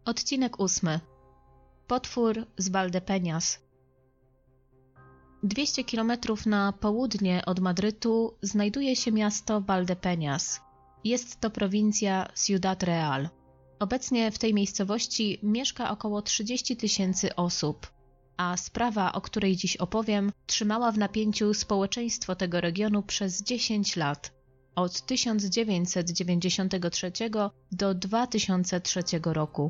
Odcinek 8. Potwór z Valdepeñas. 200 km na południe od Madrytu znajduje się miasto Valdepeñas. Jest to prowincja Ciudad Real. Obecnie w tej miejscowości mieszka około 30 000 osób, a sprawa, o której dziś opowiem, trzymała w napięciu społeczeństwo tego regionu przez 10 lat, od 1993 do 2003 roku.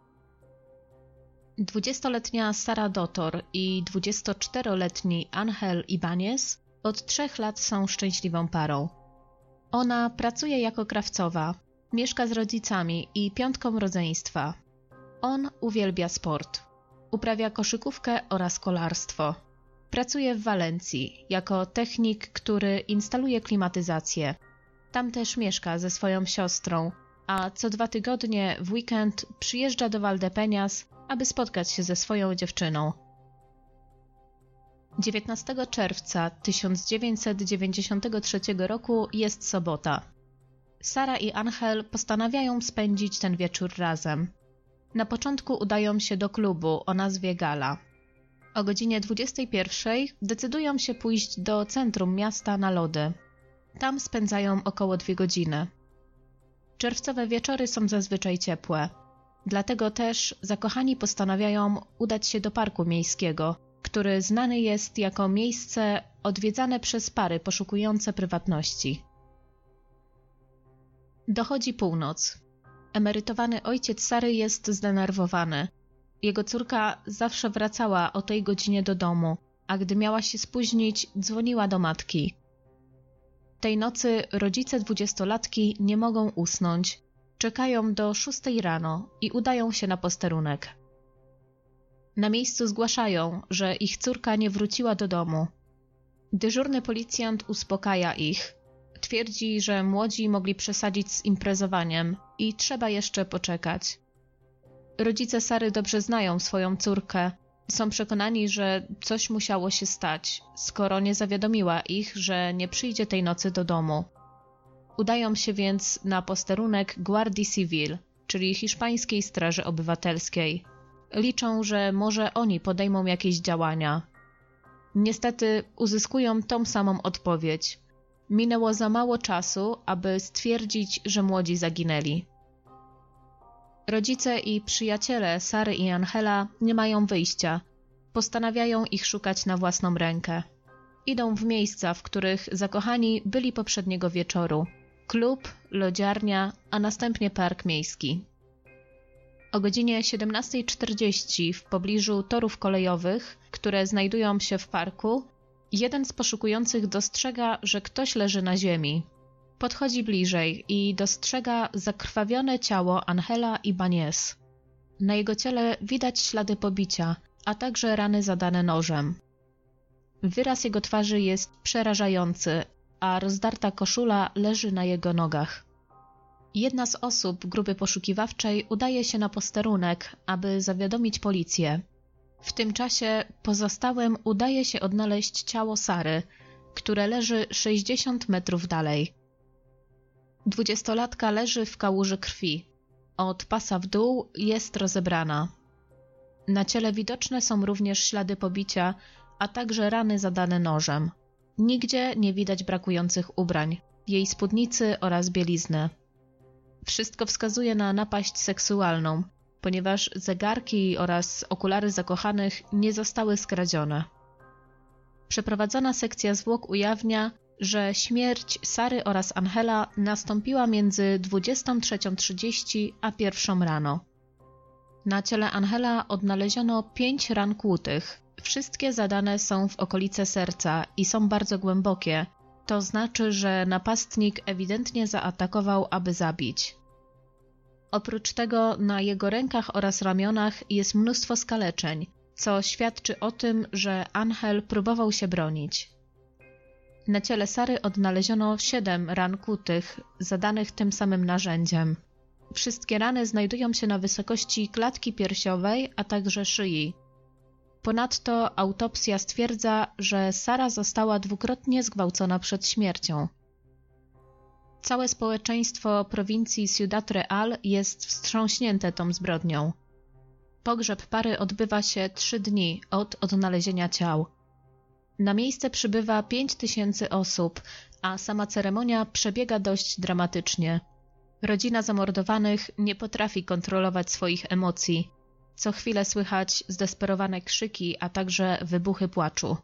20-letnia Sara Dotor i 24-letni Ángel Ibáñez od 3 lat są szczęśliwą parą. Ona pracuje jako krawcowa, mieszka z rodzicami i 5 rodzeństwa. On uwielbia sport. Uprawia koszykówkę oraz kolarstwo. Pracuje w Walencji jako technik, który instaluje klimatyzację. Tam też mieszka ze swoją siostrą, a co 2 tygodnie w weekend przyjeżdża do Valdepeñas, aby spotkać się ze swoją dziewczyną. 19 czerwca 1993 roku jest sobota. Sara i Ángel postanawiają spędzić ten wieczór razem. Na początku udają się do klubu o nazwie Gala. O godzinie 21 decydują się pójść do centrum miasta na lody. Tam spędzają około 2 godziny. Czerwcowe wieczory są zazwyczaj ciepłe. Dlatego też zakochani postanawiają udać się do parku miejskiego, który znany jest jako miejsce odwiedzane przez pary poszukujące prywatności. Dochodzi północ. Emerytowany ojciec Sary jest zdenerwowany. Jego córka zawsze wracała o tej godzinie do domu, a gdy miała się spóźnić, dzwoniła do matki. Tej nocy rodzice 20-latki nie mogą usnąć. Czekają do 6 rano i udają się na posterunek. Na miejscu zgłaszają, że ich córka nie wróciła do domu. Dyżurny policjant uspokaja ich. Twierdzi, że młodzi mogli przesadzić z imprezowaniem i trzeba jeszcze poczekać. Rodzice Sary dobrze znają swoją córkę. Są przekonani, że coś musiało się stać, skoro nie zawiadomiła ich, że nie przyjdzie tej nocy do domu. Udają się więc na posterunek Guardia Civil, czyli hiszpańskiej Straży Obywatelskiej. Liczą, że może oni podejmą jakieś działania. Niestety uzyskują tą samą odpowiedź. Minęło za mało czasu, aby stwierdzić, że młodzi zaginęli. Rodzice i przyjaciele Sary i Ángela nie mają wyjścia. Postanawiają ich szukać na własną rękę. Idą w miejsca, w których zakochani byli poprzedniego wieczoru. Klub, lodziarnia, a następnie park miejski. O godzinie 17:40 w pobliżu torów kolejowych, które znajdują się w parku, jeden z poszukujących dostrzega, że ktoś leży na ziemi. Podchodzi bliżej i dostrzega zakrwawione ciało Ángela Ibáñez. Na jego ciele widać ślady pobicia, a także rany zadane nożem. Wyraz jego twarzy jest przerażający, a rozdarta koszula leży na jego nogach. Jedna z osób grupy poszukiwawczej udaje się na posterunek, aby zawiadomić policję. W tym czasie pozostałym udaje się odnaleźć ciało Sary, które leży 60 metrów dalej. 20-latka leży w kałuży krwi. Od pasa w dół jest rozebrana. Na ciele widoczne są również ślady pobicia, a także rany zadane nożem. Nigdzie nie widać brakujących ubrań, jej spódnicy oraz bielizny. Wszystko wskazuje na napaść seksualną, ponieważ zegarki oraz okulary zakochanych nie zostały skradzione. Przeprowadzona sekcja zwłok ujawnia, że śmierć Sary oraz Ángela nastąpiła między 23:30 a 1 rano. Na ciele Ángela odnaleziono 5 ran kłutych. Wszystkie zadane są w okolice serca i są bardzo głębokie. To znaczy, że napastnik ewidentnie zaatakował, aby zabić. Oprócz tego na jego rękach oraz ramionach jest mnóstwo skaleczeń, co świadczy o tym, że Ángel próbował się bronić. Na ciele Sary odnaleziono 7 ran kłutych, zadanych tym samym narzędziem. Wszystkie rany znajdują się na wysokości klatki piersiowej, a także szyi. Ponadto autopsja stwierdza, że Sara została dwukrotnie zgwałcona przed śmiercią. Całe społeczeństwo prowincji Ciudad Real jest wstrząśnięte tą zbrodnią. Pogrzeb pary odbywa się 3 dni od odnalezienia ciał. Na miejsce przybywa 5000 osób, a sama ceremonia przebiega dość dramatycznie. Rodzina zamordowanych nie potrafi kontrolować swoich emocji. Co chwilę słychać zdesperowane krzyki, a także wybuchy płaczu.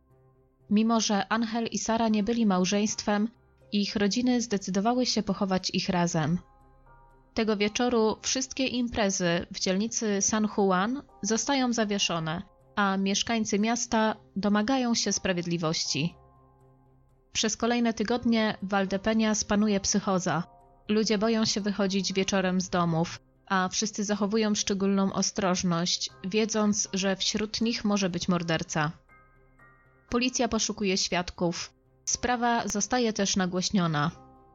Mimo że Angel i Sara nie byli małżeństwem, ich rodziny zdecydowały się pochować ich razem. Tego wieczoru wszystkie imprezy w dzielnicy San Juan zostają zawieszone, a mieszkańcy miasta domagają się sprawiedliwości. Przez kolejne tygodnie w Valdepeñas panuje psychoza. Ludzie boją się wychodzić wieczorem z domów, a wszyscy zachowują szczególną ostrożność, wiedząc, że wśród nich może być morderca. Policja poszukuje świadków. Sprawa zostaje też nagłośniona.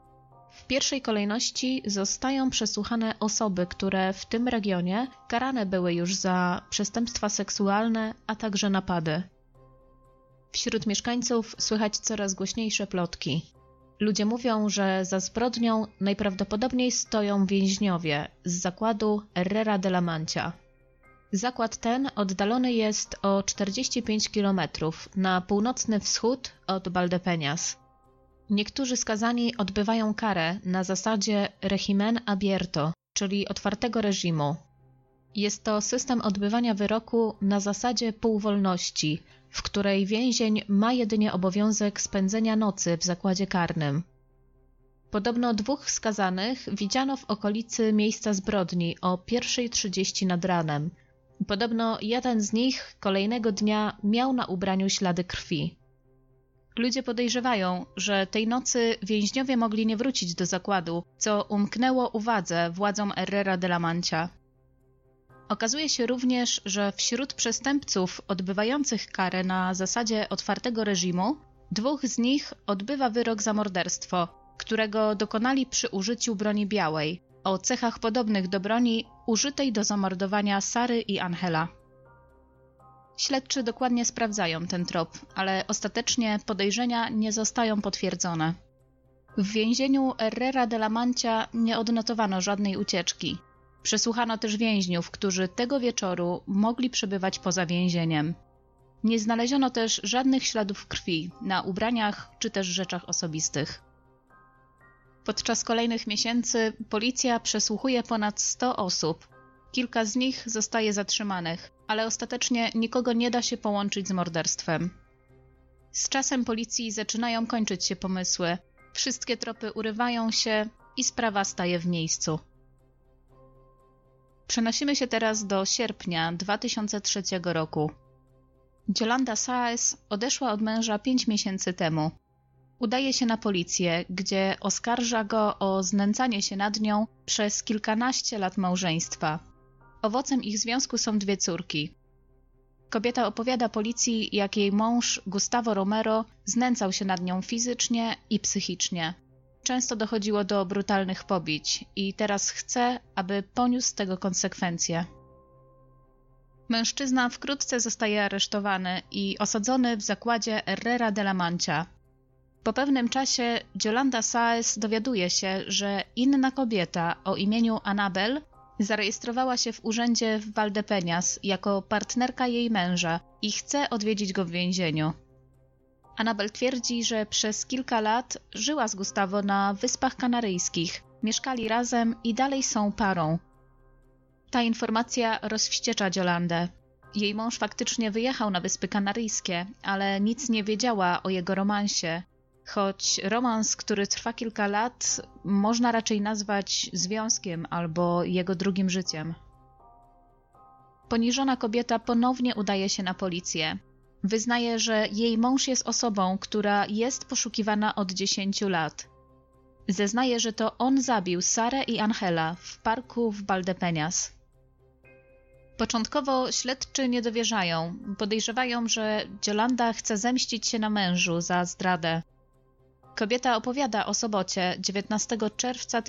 W pierwszej kolejności zostają przesłuchane osoby, które w tym regionie karane były już za przestępstwa seksualne, a także napady. Wśród mieszkańców słychać coraz głośniejsze plotki. Ludzie mówią, że za zbrodnią najprawdopodobniej stoją więźniowie z zakładu Herrera de la Mancha. Zakład ten oddalony jest o 45 km na północny wschód od Valdepeñas. Niektórzy skazani odbywają karę na zasadzie régimen abierto, czyli otwartego reżimu. Jest to system odbywania wyroku na zasadzie półwolności, w której więzień ma jedynie obowiązek spędzenia nocy w zakładzie karnym. Podobno 2 skazanych widziano w okolicy miejsca zbrodni o 1:30 nad ranem. Podobno jeden z nich kolejnego dnia miał na ubraniu ślady krwi. Ludzie podejrzewają, że tej nocy więźniowie mogli nie wrócić do zakładu, co umknęło uwadze władzom Herrera de la Mancha. Okazuje się również, że wśród przestępców odbywających karę na zasadzie otwartego reżimu 2 z nich odbywa wyrok za morderstwo, którego dokonali przy użyciu broni białej, o cechach podobnych do broni użytej do zamordowania Sary i Angela. Śledczy dokładnie sprawdzają ten trop, ale ostatecznie podejrzenia nie zostają potwierdzone. W więzieniu Herrera de la Mancha nie odnotowano żadnej ucieczki. Przesłuchano też więźniów, którzy tego wieczoru mogli przebywać poza więzieniem. Nie znaleziono też żadnych śladów krwi na ubraniach czy też rzeczach osobistych. Podczas kolejnych miesięcy policja przesłuchuje ponad 100 osób. Kilka z nich zostaje zatrzymanych, ale ostatecznie nikogo nie da się połączyć z morderstwem. Z czasem policji zaczynają kończyć się pomysły, wszystkie tropy urywają się i sprawa staje w miejscu. Przenosimy się teraz do sierpnia 2003 roku. Yolanda Sáez odeszła od męża 5 miesięcy temu. Udaje się na policję, gdzie oskarża go o znęcanie się nad nią przez kilkanaście lat małżeństwa. Owocem ich związku są 2 córki. Kobieta opowiada policji, jak jej mąż, Gustavo Romero, znęcał się nad nią fizycznie i psychicznie. Często dochodziło do brutalnych pobić i teraz chce, aby poniósł z tego konsekwencje. Mężczyzna wkrótce zostaje aresztowany i osadzony w zakładzie Herrera de la Mancha. Po pewnym czasie Yolanda Sáez dowiaduje się, że inna kobieta o imieniu Anabel zarejestrowała się w urzędzie w Valdepeñas jako partnerka jej męża i chce odwiedzić go w więzieniu. Anabel twierdzi, że przez kilka lat żyła z Gustavo na Wyspach Kanaryjskich, mieszkali razem i dalej są parą. Ta informacja rozwściecza Yolandę. Jej mąż faktycznie wyjechał na Wyspy Kanaryjskie, ale nic nie wiedziała o jego romansie, choć romans, który trwa kilka lat, można raczej nazwać związkiem albo jego drugim życiem. Poniżona kobieta ponownie udaje się na policję. Wyznaje, że jej mąż jest osobą, która jest poszukiwana od 10 lat. Zeznaje, że to on zabił Sarę i Angela w parku w Valdepeñas. Początkowo śledczy nie dowierzają. Podejrzewają, że Yolanda chce zemścić się na mężu za zdradę. Kobieta opowiada o sobocie 19 czerwca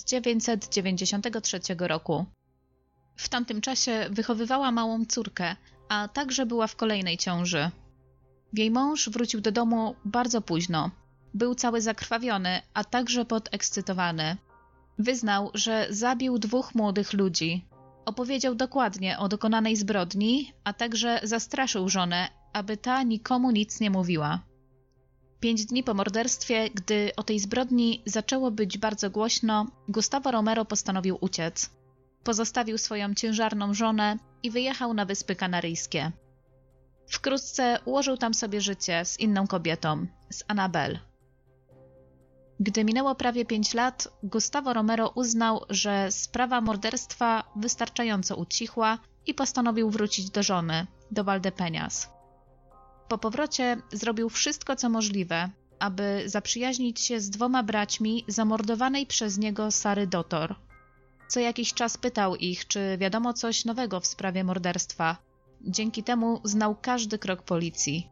1993 roku. W tamtym czasie wychowywała małą córkę, a także była w kolejnej ciąży. Jej mąż wrócił do domu bardzo późno. Był cały zakrwawiony, a także podekscytowany. Wyznał, że zabił 2 młodych ludzi. Opowiedział dokładnie o dokonanej zbrodni, a także zastraszył żonę, aby ta nikomu nic nie mówiła. 5 dni po morderstwie, gdy o tej zbrodni zaczęło być bardzo głośno, Gustavo Romero postanowił uciec. Pozostawił swoją ciężarną żonę i wyjechał na Wyspy Kanaryjskie. Wkrótce ułożył tam sobie życie z inną kobietą, z Annabel. Gdy minęło prawie 5 lat, Gustavo Romero uznał, że sprawa morderstwa wystarczająco ucichła i postanowił wrócić do żony, do Valdepeñas. Po powrocie zrobił wszystko, co możliwe, aby zaprzyjaźnić się z 2 braćmi zamordowanej przez niego Sary Dottor. Co jakiś czas pytał ich, czy wiadomo coś nowego w sprawie morderstwa. Dzięki temu znał każdy krok policji.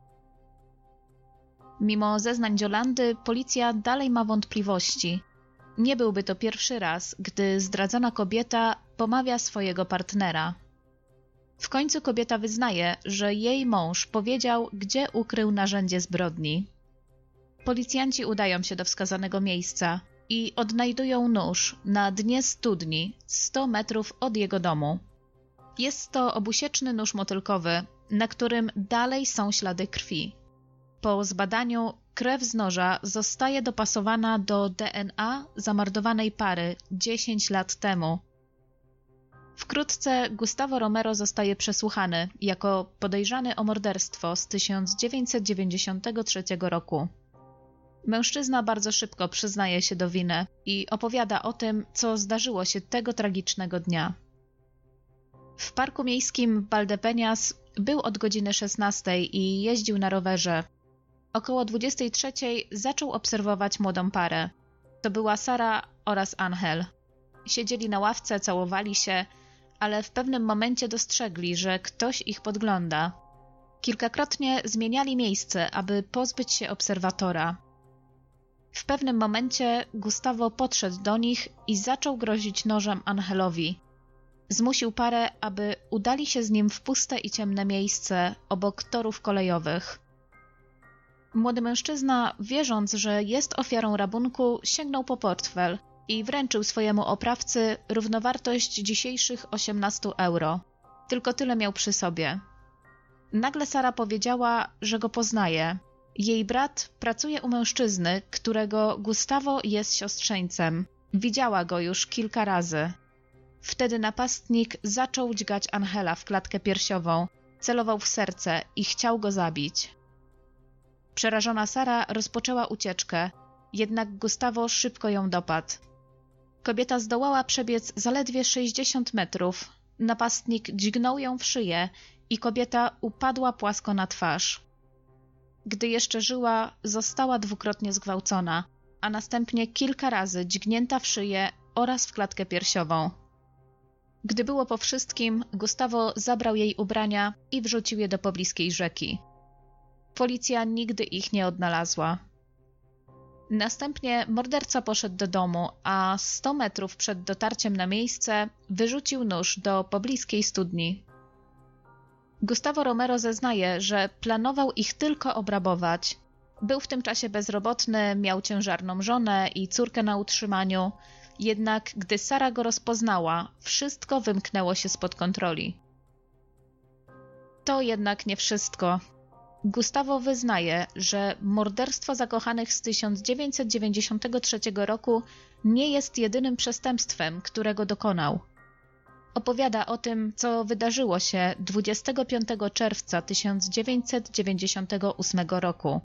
Mimo zeznań Yolandy, policja dalej ma wątpliwości. Nie byłby to pierwszy raz, gdy zdradzona kobieta pomawia swojego partnera. W końcu kobieta wyznaje, że jej mąż powiedział, gdzie ukrył narzędzie zbrodni. Policjanci udają się do wskazanego miejsca i odnajdują nóż na dnie studni 100 metrów od jego domu. Jest to obusieczny nóż motylkowy, na którym dalej są ślady krwi. Po zbadaniu krew z noża zostaje dopasowana do DNA zamordowanej pary 10 lat temu. Wkrótce Gustavo Romero zostaje przesłuchany jako podejrzany o morderstwo z 1993 roku. Mężczyzna bardzo szybko przyznaje się do winy i opowiada o tym, co zdarzyło się tego tragicznego dnia. W parku miejskim Valdepeñas był od godziny 16 i jeździł na rowerze. Około 23 zaczął obserwować młodą parę. To była Sara oraz Angel. Siedzieli na ławce, całowali się, ale w pewnym momencie dostrzegli, że ktoś ich podgląda. Kilkakrotnie zmieniali miejsce, aby pozbyć się obserwatora. W pewnym momencie Gustavo podszedł do nich i zaczął grozić nożem Angelowi. Zmusił parę, aby udali się z nim w puste i ciemne miejsce obok torów kolejowych. Młody mężczyzna, wierząc, że jest ofiarą rabunku, sięgnął po portfel i wręczył swojemu oprawcy równowartość dzisiejszych 18 euro. Tylko tyle miał przy sobie. Nagle Sara powiedziała, że go poznaje. Jej brat pracuje u mężczyzny, którego Gustavo jest siostrzeńcem. Widziała go już kilka razy. Wtedy napastnik zaczął dźgać Angela w klatkę piersiową, celował w serce i chciał go zabić. Przerażona Sara rozpoczęła ucieczkę, jednak Gustavo szybko ją dopadł. Kobieta zdołała przebiec zaledwie 60 metrów. Napastnik dźgnął ją w szyję i kobieta upadła płasko na twarz. Gdy jeszcze żyła, została 2-krotnie zgwałcona, a następnie kilka razy dźgnięta w szyję oraz w klatkę piersiową. Gdy było po wszystkim, Gustavo zabrał jej ubrania i wrzucił je do pobliskiej rzeki. Policja nigdy ich nie odnalazła. Następnie morderca poszedł do domu, a 100 metrów przed dotarciem na miejsce wyrzucił nóż do pobliskiej studni. Gustavo Romero zeznaje, że planował ich tylko obrabować. Był w tym czasie bezrobotny, miał ciężarną żonę i córkę na utrzymaniu, jednak gdy Sara go rozpoznała, wszystko wymknęło się spod kontroli. To jednak nie wszystko. Gustavo wyznaje, że morderstwo zakochanych z 1993 roku nie jest jedynym przestępstwem, którego dokonał. Opowiada o tym, co wydarzyło się 25 czerwca 1998 roku.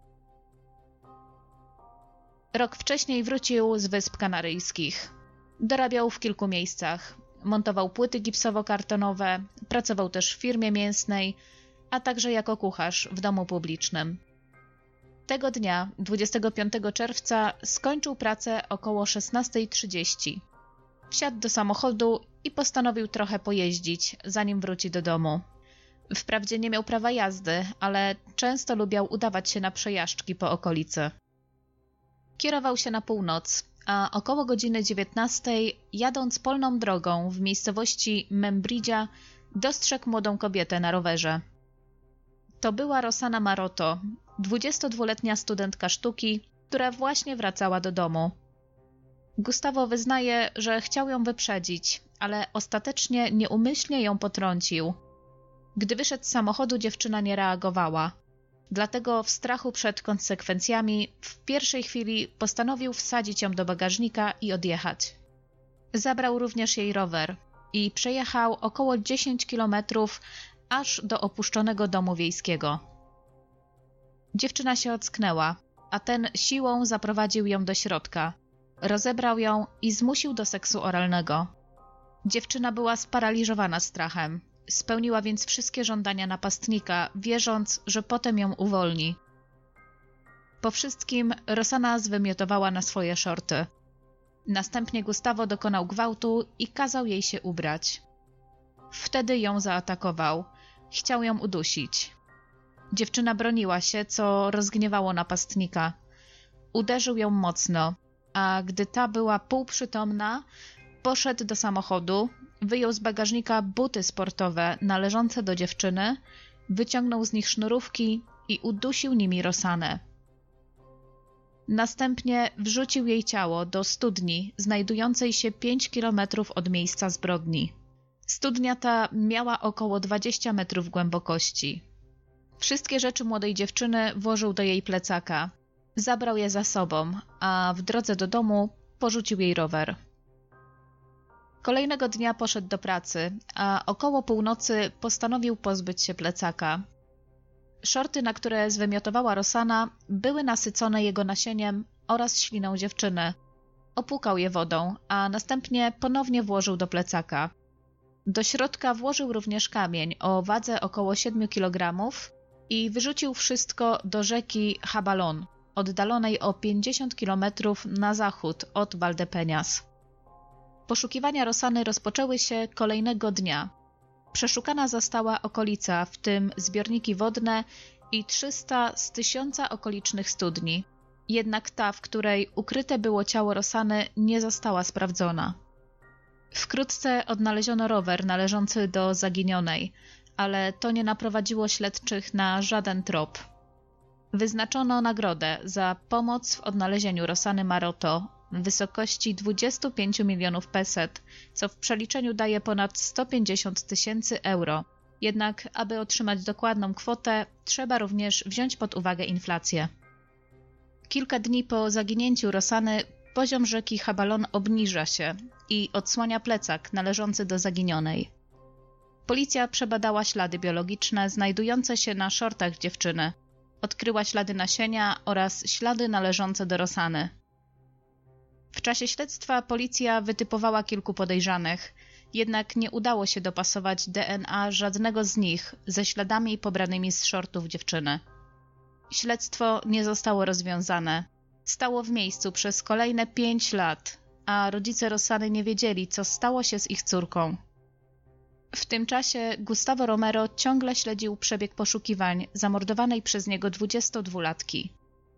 Rok wcześniej wrócił z Wysp Kanaryjskich. Dorabiał w kilku miejscach. Montował płyty gipsowo-kartonowe, pracował też w firmie mięsnej, a także jako kucharz w domu publicznym. Tego dnia, 25 czerwca, skończył pracę około 16:30. Wsiadł do samochodu i postanowił trochę pojeździć, zanim wróci do domu. Wprawdzie nie miał prawa jazdy, ale często lubiał udawać się na przejażdżki po okolicy. Kierował się na północ, a około godziny 19, jadąc polną drogą w miejscowości Membridzia, dostrzegł młodą kobietę na rowerze. To była Rosana Maroto, 22-letnia studentka sztuki, która właśnie wracała do domu. Gustavo wyznaje, że chciał ją wyprzedzić, ale ostatecznie nieumyślnie ją potrącił. Gdy wyszedł z samochodu, dziewczyna nie reagowała. Dlatego w strachu przed konsekwencjami w pierwszej chwili postanowił wsadzić ją do bagażnika i odjechać. Zabrał również jej rower i przejechał około 10 kilometrów aż do opuszczonego domu wiejskiego. Dziewczyna się ocknęła, a ten siłą zaprowadził ją do środka. Rozebrał ją i zmusił do seksu oralnego. Dziewczyna była sparaliżowana strachem. Spełniła więc wszystkie żądania napastnika, wierząc, że potem ją uwolni. Po wszystkim Roxana zwymiotowała na swoje szorty. Następnie Gustavo dokonał gwałtu i kazał jej się ubrać. Wtedy ją zaatakował. Chciał ją udusić. Dziewczyna broniła się, co rozgniewało napastnika. Uderzył ją mocno, a gdy ta była półprzytomna, poszedł do samochodu, wyjął z bagażnika buty sportowe należące do dziewczyny, wyciągnął z nich sznurówki i udusił nimi Roxanę. Następnie wrzucił jej ciało do studni znajdującej się 5 kilometrów od miejsca zbrodni. Studnia ta miała około 20 metrów głębokości. Wszystkie rzeczy młodej dziewczyny włożył do jej plecaka. Zabrał je za sobą, a w drodze do domu porzucił jej rower. Kolejnego dnia poszedł do pracy, a około północy postanowił pozbyć się plecaka. Szorty, na które zwymiotowała Roxana, były nasycone jego nasieniem oraz śliną dziewczyny. Opłukał je wodą, a następnie ponownie włożył do plecaka. Do środka włożył również kamień o wadze około 7 kg i wyrzucił wszystko do rzeki Jabalón, oddalonej o 50 km na zachód od Valdepeñas. Poszukiwania Roxany rozpoczęły się kolejnego dnia. Przeszukana została okolica, w tym zbiorniki wodne i 300 z 1000 okolicznych studni. Jednak ta, w której ukryte było ciało Roxany, nie została sprawdzona. Wkrótce odnaleziono rower należący do zaginionej, ale to nie naprowadziło śledczych na żaden trop. Wyznaczono nagrodę za pomoc w odnalezieniu Roxany Maroto w wysokości 25 milionów peset, co w przeliczeniu daje ponad 150 000 euro. Jednak, aby otrzymać dokładną kwotę, trzeba również wziąć pod uwagę inflację. Kilka dni po zaginięciu Roxany poziom rzeki Jabalón obniża się i odsłania plecak należący do zaginionej. Policja przebadała ślady biologiczne znajdujące się na szortach dziewczyny. Odkryła ślady nasienia oraz ślady należące do Roxany. W czasie śledztwa policja wytypowała kilku podejrzanych, jednak nie udało się dopasować DNA żadnego z nich ze śladami pobranymi z szortów dziewczyny. Śledztwo nie zostało rozwiązane. Stało w miejscu przez kolejne 5 lat, a rodzice Roxany nie wiedzieli, co stało się z ich córką. W tym czasie Gustavo Romero ciągle śledził przebieg poszukiwań zamordowanej przez niego 22-latki.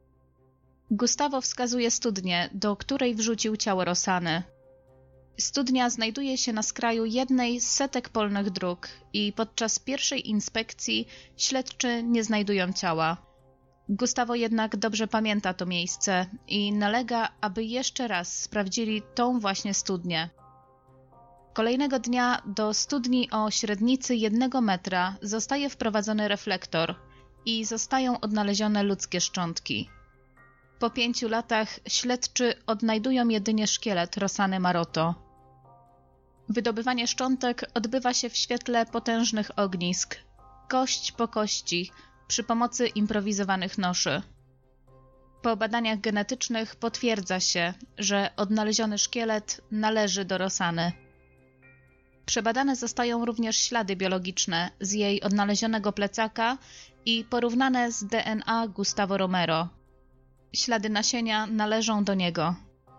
Gustavo wskazuje studnię, do której wrzucił ciało Roxany. Studnia znajduje się na skraju jednej z setek polnych dróg i podczas pierwszej inspekcji śledczy nie znajdują ciała. Gustavo jednak dobrze pamięta to miejsce i nalega, aby jeszcze raz sprawdzili tą właśnie studnię. Kolejnego dnia do studni o średnicy 1 metra zostaje wprowadzony reflektor i zostają odnalezione ludzkie szczątki. Po 5 latach śledczy odnajdują jedynie szkielet Roxany Maroto. Wydobywanie szczątek odbywa się w świetle potężnych ognisk, kość po kości, przy pomocy improwizowanych noszy. Po badaniach genetycznych potwierdza się, że odnaleziony szkielet należy do Roxany. Przebadane zostają również ślady biologiczne z jej odnalezionego plecaka i porównane z DNA Gustavo Romero. Ślady nasienia należą do niego.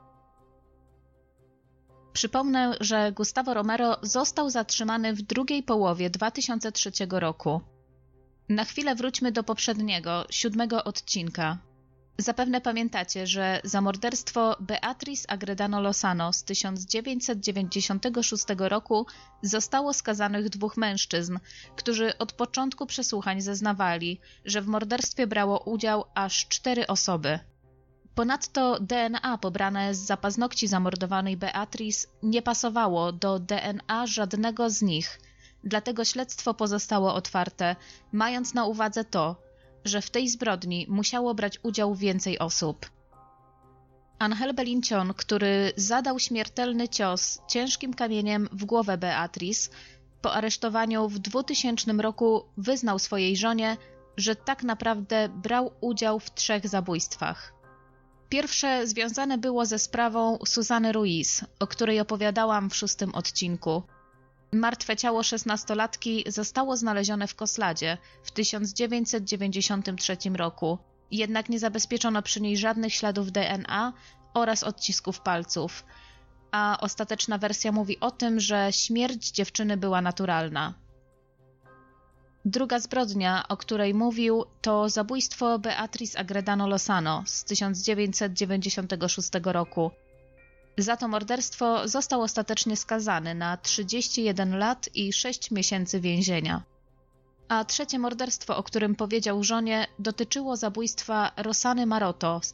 Przypomnę, że Gustavo Romero został zatrzymany w drugiej połowie 2003 roku. Na chwilę wróćmy do poprzedniego, 7. odcinka. Zapewne pamiętacie, że za morderstwo Beatriz Agredano Lozano z 1996 roku zostało skazanych 2 mężczyzn, którzy od początku przesłuchań zeznawali, że w morderstwie brało udział aż 4 osoby. Ponadto DNA pobrane z zapaznokci zamordowanej Beatrice nie pasowało do DNA żadnego z nich, dlatego śledztwo pozostało otwarte, mając na uwadze to, że w tej zbrodni musiało brać udział więcej osób. Ángel Belinchón, który zadał śmiertelny cios ciężkim kamieniem w głowę Beatrice, po aresztowaniu w 2000 roku wyznał swojej żonie, że tak naprawdę brał udział w 3 zabójstwach. Pierwsze związane było ze sprawą Susany Ruiz, o której opowiadałam w 6. odcinku. Martwe ciało 16-latki zostało znalezione w Cosladzie w 1993 roku, jednak nie zabezpieczono przy niej żadnych śladów DNA oraz odcisków palców, a ostateczna wersja mówi o tym, że śmierć dziewczyny była naturalna. Druga zbrodnia, o której mówił, to zabójstwo Beatriz Agredano Lozano z 1996 roku. Za to morderstwo został ostatecznie skazany na 31 lat i 6 miesięcy więzienia. A trzecie morderstwo, o którym powiedział żonie, dotyczyło zabójstwa Rosany Maroto z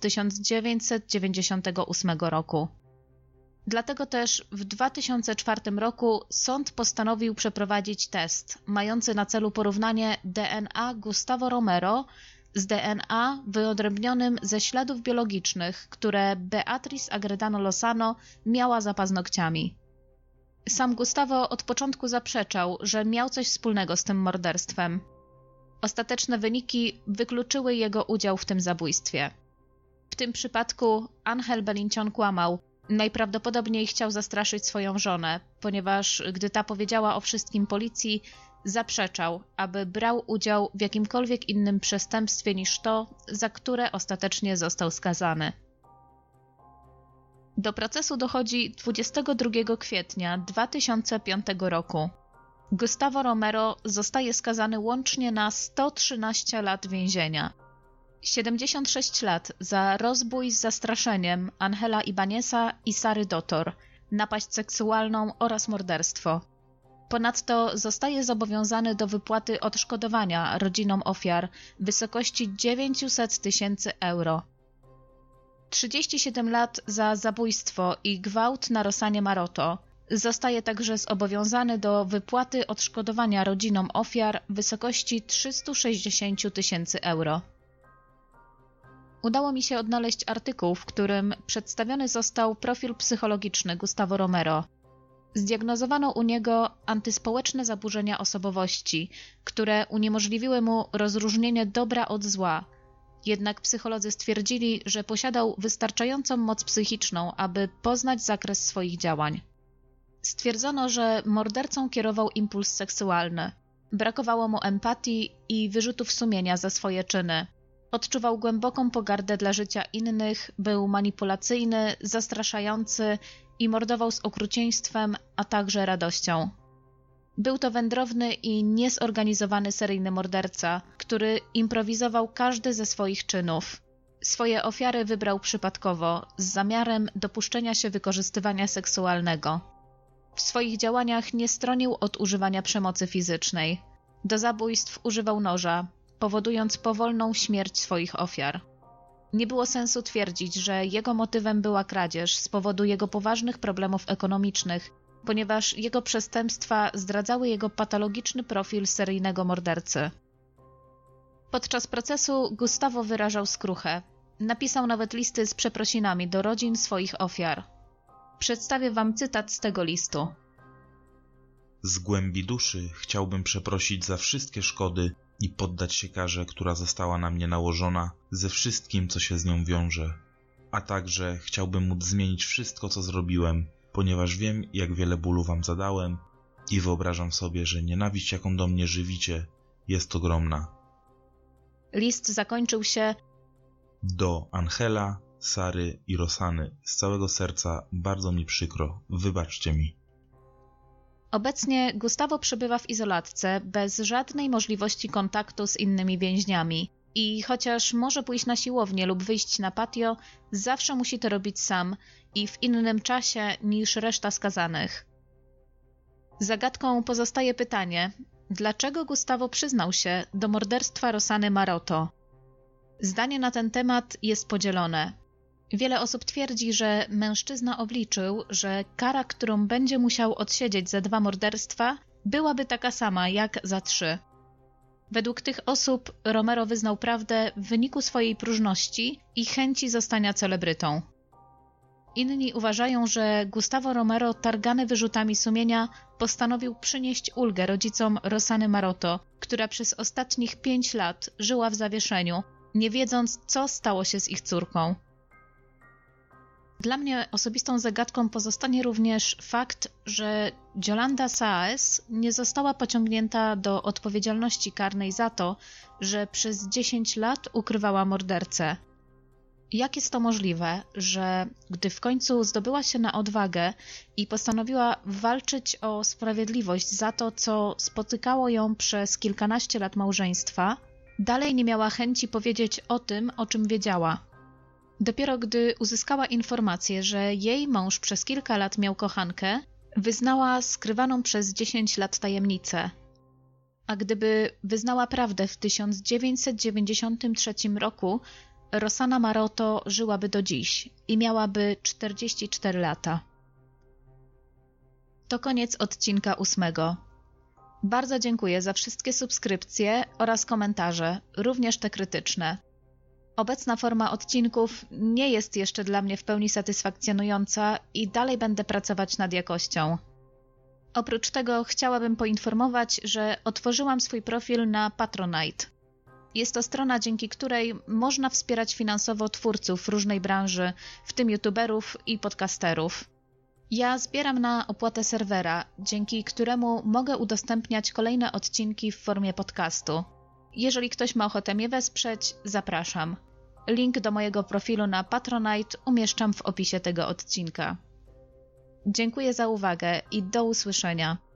1998 roku. Dlatego też w 2004 roku sąd postanowił przeprowadzić test mający na celu porównanie DNA Gustavo Romero z DNA wyodrębnionym ze śladów biologicznych, które Beatriz Agredano Lozano miała za paznokciami. Sam Gustavo od początku zaprzeczał, że miał coś wspólnego z tym morderstwem. Ostateczne wyniki wykluczyły jego udział w tym zabójstwie. W tym przypadku Ángel Belinchón kłamał. Najprawdopodobniej chciał zastraszyć swoją żonę, ponieważ gdy ta powiedziała o wszystkim policji, zaprzeczał, aby brał udział w jakimkolwiek innym przestępstwie niż to, za które ostatecznie został skazany. Do procesu dochodzi 22 kwietnia 2005 roku. Gustavo Romero zostaje skazany łącznie na 113 lat więzienia. 76 lat za rozbój z zastraszeniem Ángela Ibáñeza i Sary Dotor, napaść seksualną oraz morderstwo. Ponadto zostaje zobowiązany do wypłaty odszkodowania rodzinom ofiar w wysokości 900 000 euro. 37 lat za zabójstwo i gwałt na Rosanie Maroto. Zostaje także zobowiązany do wypłaty odszkodowania rodzinom ofiar w wysokości 360 000 euro. Udało mi się odnaleźć artykuł, w którym przedstawiony został profil psychologiczny Gustavo Romero. Zdiagnozowano u niego antyspołeczne zaburzenia osobowości, które uniemożliwiły mu rozróżnienie dobra od zła. Jednak psycholodzy stwierdzili, że posiadał wystarczającą moc psychiczną, aby poznać zakres swoich działań. Stwierdzono, że mordercą kierował impuls seksualny. Brakowało mu empatii i wyrzutów sumienia za swoje czyny. Odczuwał głęboką pogardę dla życia innych, był manipulacyjny, zastraszający i mordował z okrucieństwem, a także radością. Był to wędrowny i niezorganizowany seryjny morderca, który improwizował każdy ze swoich czynów. Swoje ofiary wybrał przypadkowo, z zamiarem dopuszczenia się wykorzystywania seksualnego. W swoich działaniach nie stronił od używania przemocy fizycznej. Do zabójstw używał noża, powodując powolną śmierć swoich ofiar. Nie było sensu twierdzić, że jego motywem była kradzież z powodu jego poważnych problemów ekonomicznych, ponieważ jego przestępstwa zdradzały jego patologiczny profil seryjnego mordercy. Podczas procesu Gustavo wyrażał skruchę. Napisał nawet listy z przeprosinami do rodzin swoich ofiar. Przedstawię wam cytat z tego listu. Z głębi duszy chciałbym przeprosić za wszystkie szkody i poddać się karze, która została na mnie nałożona, ze wszystkim, co się z nią wiąże. A także chciałbym móc zmienić wszystko, co zrobiłem, ponieważ wiem, jak wiele bólu wam zadałem i wyobrażam sobie, że nienawiść, jaką do mnie żywicie, jest ogromna. List zakończył się: Do Ángela, Sary i Rosany, z całego serca bardzo mi przykro, wybaczcie mi. Obecnie Gustavo przebywa w izolatce, bez żadnej możliwości kontaktu z innymi więźniami i chociaż może pójść na siłownię lub wyjść na patio, zawsze musi to robić sam i w innym czasie niż reszta skazanych. Zagadką pozostaje pytanie, dlaczego Gustavo przyznał się do morderstwa Rosany Maroto? Zdanie na ten temat jest podzielone. Wiele osób twierdzi, że mężczyzna obliczył, że kara, którą będzie musiał odsiedzieć za 2 morderstwa, byłaby taka sama jak za 3. Według tych osób Romero wyznał prawdę w wyniku swojej próżności i chęci zostania celebrytą. Inni uważają, że Gustavo Romero, targany wyrzutami sumienia, postanowił przynieść ulgę rodzicom Rossany Maroto, która przez ostatnich 5 lat żyła w zawieszeniu, nie wiedząc, co stało się z ich córką. Dla mnie osobistą zagadką pozostanie również fakt, że Yolanda Sáez nie została pociągnięta do odpowiedzialności karnej za to, że przez 10 lat ukrywała mordercę. Jak jest to możliwe, że gdy w końcu zdobyła się na odwagę i postanowiła walczyć o sprawiedliwość za to, co spotykało ją przez kilkanaście lat małżeństwa, dalej nie miała chęci powiedzieć o tym, o czym wiedziała? Dopiero gdy uzyskała informację, że jej mąż przez kilka lat miał kochankę, wyznała skrywaną przez 10 lat tajemnicę. A gdyby wyznała prawdę w 1993 roku, Rossana Maroto żyłaby do dziś i miałaby 44 lata. To koniec odcinka 8. Bardzo dziękuję za wszystkie subskrypcje oraz komentarze, również te krytyczne. Obecna forma odcinków nie jest jeszcze dla mnie w pełni satysfakcjonująca i dalej będę pracować nad jakością. Oprócz tego chciałabym poinformować, że otworzyłam swój profil na Patronite. Jest to strona, dzięki której można wspierać finansowo twórców różnej branży, w tym youtuberów i podcasterów. Ja zbieram na opłatę serwera, dzięki któremu mogę udostępniać kolejne odcinki w formie podcastu. Jeżeli ktoś ma ochotę mnie wesprzeć, zapraszam. Link do mojego profilu na Patronite umieszczam w opisie tego odcinka. Dziękuję za uwagę i do usłyszenia.